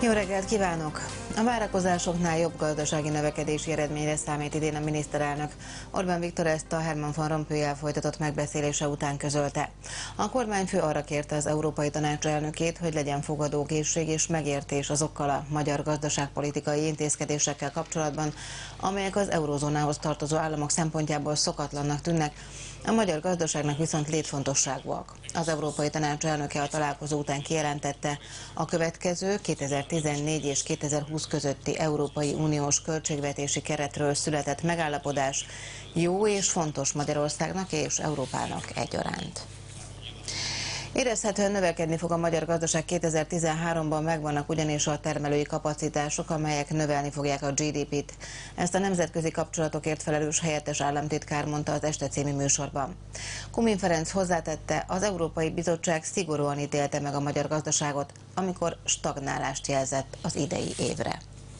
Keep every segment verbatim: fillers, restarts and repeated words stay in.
Jó reggelt kívánok! A várakozásoknál jobb gazdasági növekedési eredményre számít idén a miniszterelnök. Orbán Viktor ezt a Herman Van Rompuy-jel folytatott megbeszélése után közölte. A kormányfő arra kérte az Európai Tanács elnökét, hogy legyen fogadókészség és megértés azokkal a magyar gazdaságpolitikai intézkedésekkel kapcsolatban, amelyek az eurózónához tartozó államok szempontjából szokatlannak tűnnek, a magyar gazdaságnak viszont létfontosságúak. Az Európai Tanács elnöke a találkozó után kijelentette, a következő kétezer-tizennégy és kétezer-húsz közötti Európai Uniós költségvetési keretről született megállapodás jó és fontos Magyarországnak és Európának egyaránt. Érezhetően növekedni fog a magyar gazdaság kétezer-tizenháromban, megvannak ugyanis a termelői kapacitások, amelyek növelni fogják a gé dé pét. Ezt a nemzetközi kapcsolatokért felelős helyettes államtitkár mondta az Este című műsorban. Kumin Ferenc hozzátette, az Európai Bizottság szigorúan ítélte meg a magyar gazdaságot, amikor stagnálást jelzett az idei évre.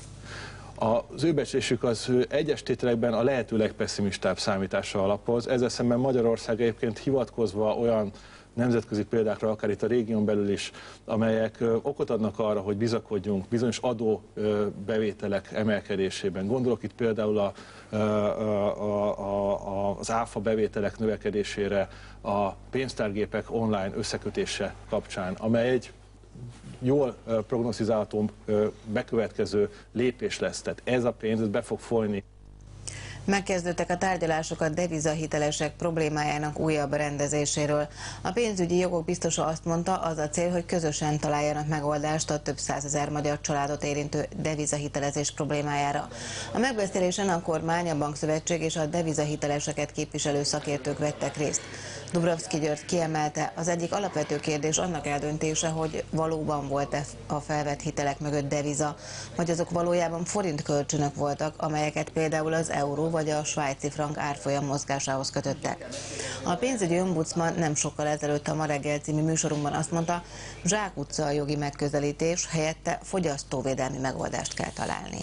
Az ő becslésük az egyes tételekben a lehető legpesszimistább számításra alapoz, ezzel szemben Magyarország egyébként hivatkozva olyan nemzetközi példákra, akár itt a régión belül is, amelyek okot adnak arra, hogy bizakodjunk bizonyos adóbevételek emelkedésében. Gondolok itt például a, a, a, a, az áfa bevételek növekedésére, a pénztárgépek online összekötése kapcsán, amely egy jól prognosztizálható bekövetkező lépés lesz. Tehát ez a pénz ez be fog folyni. Megkezdődtek a tárgyalások a devizahitelesek problémájának újabb rendezéséről. A pénzügyi jogok biztosa azt mondta, az a cél, hogy közösen találjanak megoldást a több százezer magyar családot érintő devizahitelezés problémájára. A megbeszélésen a kormány, a Bankszövetség és a devizahiteleseket képviselő szakértők vettek részt. Dubrovszki György kiemelte, az egyik alapvető kérdés annak eldöntése, hogy valóban volt-e a felvett hitelek mögött deviza, vagy azok valójában forint kölcsönök voltak, amelyeket például az euró vagy a svájci frank árfolyam mozgásához kötöttek. A pénzügyi ombudsman nem sokkal ezelőtt a Ma reggel című műsorunkban azt mondta, zsákutca a jogi megközelítés, helyette fogyasztóvédelmi megoldást kell találni.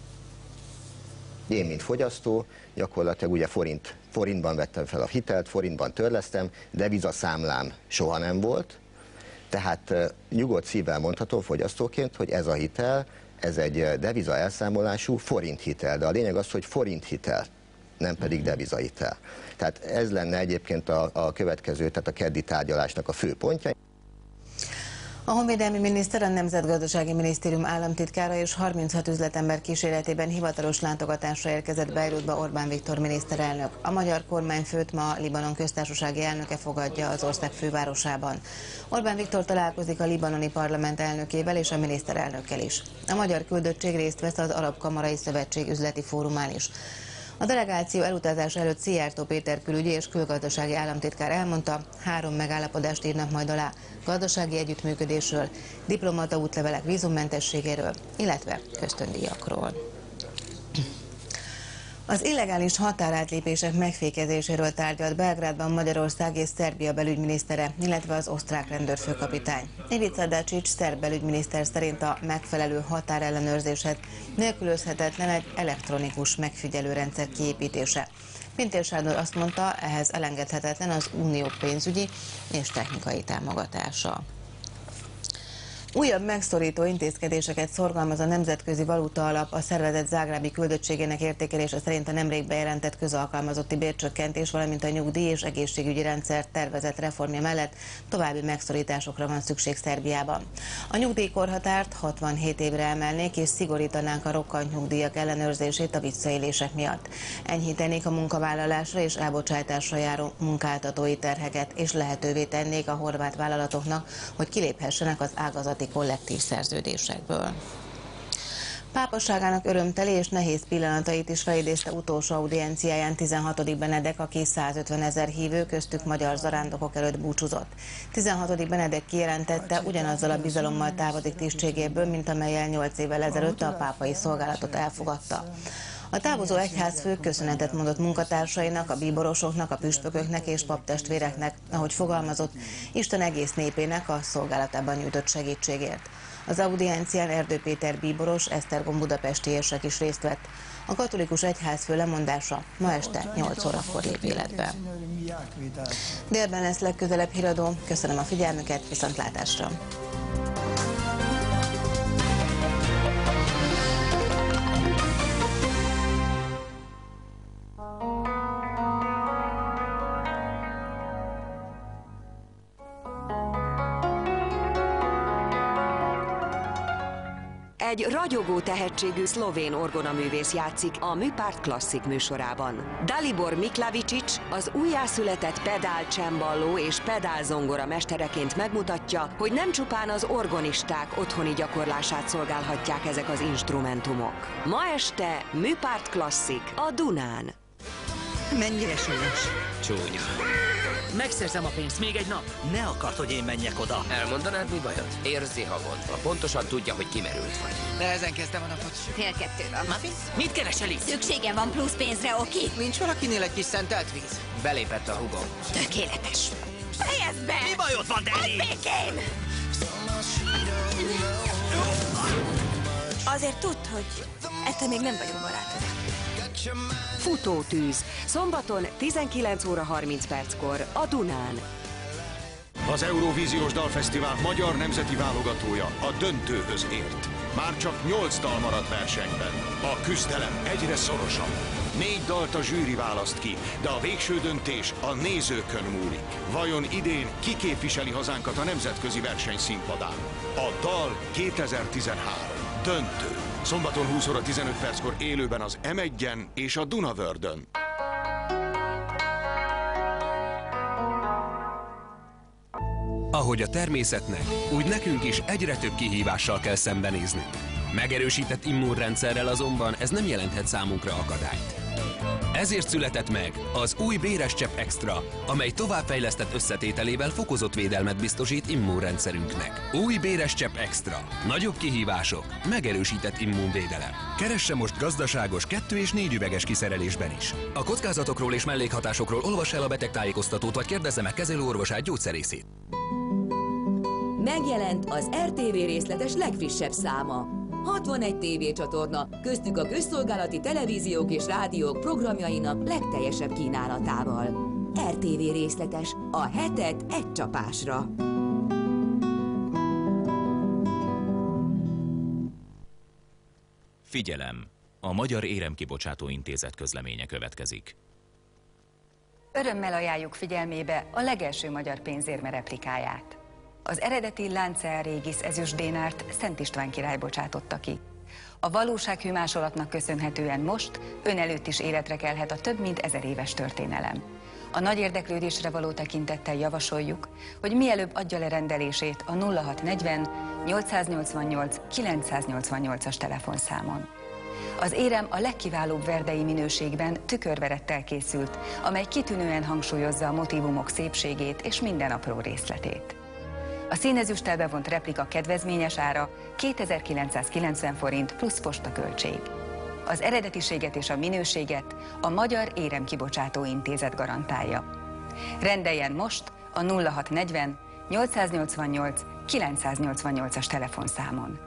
Én, mint fogyasztó, gyakorlatilag ugye forint, forintban vettem fel a hitelt, forintban törlesztem, devizaszámlám soha nem volt, tehát nyugodt szívvel mondhatom fogyasztóként, hogy ez a hitel, ez egy deviza elszámolású forint hitel, de a lényeg az, hogy forint hitel, nem pedig deviza hitel. Tehát ez lenne egyébként a, a következő, tehát a keddi tárgyalásnak a fő pontja. A honvédelmi miniszter, a Nemzetgazdasági Minisztérium államtitkára és harminchat üzletember kíséretében hivatalos látogatásra érkezett Beirutba Orbán Viktor miniszterelnök. A magyar kormányfőt ma Libanon köztársasági elnöke fogadja az ország fővárosában. Orbán Viktor találkozik a libanoni parlament elnökével és a miniszterelnökkel is. A magyar küldöttség részt vesz az Arab Kamarai Szövetség üzleti fórumán is. A delegáció elutazás előtt Szijjártó Péter külügyi és külgazdasági államtitkár elmondta, három megállapodást írnak majd alá gazdasági együttműködésről, diplomata útlevelek vízummentességéről, illetve köztöndíjakról. Az illegális határátlépések megfékezéséről tárgyalt Belgrádban Magyarország és Szerbia belügyminisztere, illetve az osztrák rendőrfőkapitány. Ivica Dačić szerb belügyminiszter szerint a megfelelő határellenőrzéshez nélkülözhetetlen egy elektronikus megfigyelőrendszer kiépítése. Pintér Sándor azt mondta, ehhez elengedhetetlen az unió pénzügyi és technikai támogatása. Újabb megszorító intézkedéseket szorgalmaz a Nemzetközi Valutaalap, a szervezet zágrábi küldöttségének értékelése szerint a nemrég bejelentett közalkalmazotti bércsökkentés, valamint a nyugdíj és egészségügyi rendszer tervezett reformja mellett további megszorításokra van szükség Szerbiában. A nyugdíjkorhatárt hatvanhét évre emelnék, és szigorítanánk a rokkant nyugdíjak ellenőrzését a visszaélések miatt. Enyhítenék a munkavállalásra és elbocsátásra járó munkáltatói terheket, és lehetővé tennék a horvát vállalatoknak, hogy kiléphessenek az ágazati kollektív szerződésekből. Pápaságának örömteli és nehéz pillanatait is felidézte utolsó audienciáján tizenhatodik Benedek, aki százötven ezer hívő, köztük magyar zarándokok előtt búcsúzott. tizenhatodik Benedek kijelentette, ugyanazzal a bizalommal távozik tisztségéből, mint amellyel nyolc évvel ezelőtt a pápai szolgálatot elfogadta. A távozó egyházfő köszönetet mondott munkatársainak, a bíborosoknak, a püspököknek és paptestvéreknek, ahogy fogalmazott, Isten egész népének a szolgálatában nyújtott segítségért. Az audiencián Erdő Péter bíboros, Esztergom budapesti érsek is részt vett. A katolikus egyházfő lemondása ma este nyolc órakor lép életbe. Délben lesz legközelebb híradó. Köszönöm a figyelmüket, viszontlátásra! egy ragyogó tehetségű szlovén orgonaművész játszik a Műpárt klasszik műsorában. Dalibor Miklavicic az újjászületett pedál cemballó és pedál zongora mestereként megmutatja, hogy nem csupán az orgonisták otthoni gyakorlását szolgálhatják ezek az instrumentumok. Ma este Műpárt klasszik a Dunán. Mennyire súlyos? Csúnya. Megszerzem a pénzt még egy nap. Ne akart, hogy én menjek oda. Elmondanád, mi bajod? Érzi havonta. Pontosan tudja, hogy kimerült vagy. Nehezen kezdtem a napot. Fél kettő van. Muffins? Mit keresel itt? Szükségem van plusz pénzre, oké? Nincs valakinél egy kis szentelt víz? Belépett a hugom. Tökéletes. Fejezd be! Mi bajod van, Danny? Hagyd békén! Azért tudd, hogy ettől még nem vagyunk barátok. Futótűz. Szombaton tizenkilenc óra harminc perckor a Dunán. Az Eurovíziós Dalfesztivál magyar nemzeti válogatója a döntőhöz ért. Már csak nyolc dal maradt versenyben. A küzdelem egyre szorosabb. Négy dalt a zsűri választ ki, de a végső döntés a nézőkön múlik. Vajon idén ki képviseli hazánkat a nemzetközi versenyszínpadán? A dal kétezer-tizenhárom. Döntő. Szombaton húsz óra tizenöt perckor élőben az em egyen és a Dunavördön. Ahogy a természetnek, úgy nekünk is egyre több kihívással kell szembenéznünk. Megerősített immunrendszerrel azonban ez nem jelenthet számunkra akadályt. Ezért született meg az új Béres Csepp Extra, amely továbbfejlesztett összetételével fokozott védelmet biztosít immunrendszerünknek. Új Béres Csepp Extra. Nagyobb kihívások, megerősített immunvédelem. Keresse most gazdaságos kettő és négy üveges kiszerelésben is. A kockázatokról és mellékhatásokról olvass el a betegtájékoztatót, vagy kérdezze meg kezelőorvosát, gyógyszerészét. Megjelent az er té vé részletes legfrissebb száma. hatvanegy tévécsatorna, köztük a közszolgálati televíziók és rádiók programjainak legteljesebb kínálatával. er té vé részletes, a hetet egy csapásra. Figyelem! A Magyar Éremkibocsátó Intézet közleménye következik. Örömmel ajánljuk figyelmébe a legelső magyar pénzérme replikáját. Az eredeti Lancea Regis ezüstdénárt Szent István király bocsátotta ki. A valósághű másolatnak köszönhetően most ön előtt is életre kelhet a több mint ezer éves történelem. A nagy érdeklődésre való tekintettel javasoljuk, hogy mielőbb adja le rendelését a nulla hat negyven nyolcszáznyolcvannyolc kilencszáznyolcvannyolcas telefonszámon. Az érem a legkiválóbb verdei minőségben tükörverettel készült, amely kitűnően hangsúlyozza a motívumok szépségét és minden apró részletét. A színezüsttel bevont replika kedvezményes ára kétezer-kilencszázkilencven forint plusz postaköltség. Az eredetiséget és a minőséget a Magyar Éremkibocsátó Intézet garantálja. Rendeljen most a nulla hat negyven nyolcszáznyolcvannyolc kilencszáznyolcvannyolcas telefonszámon.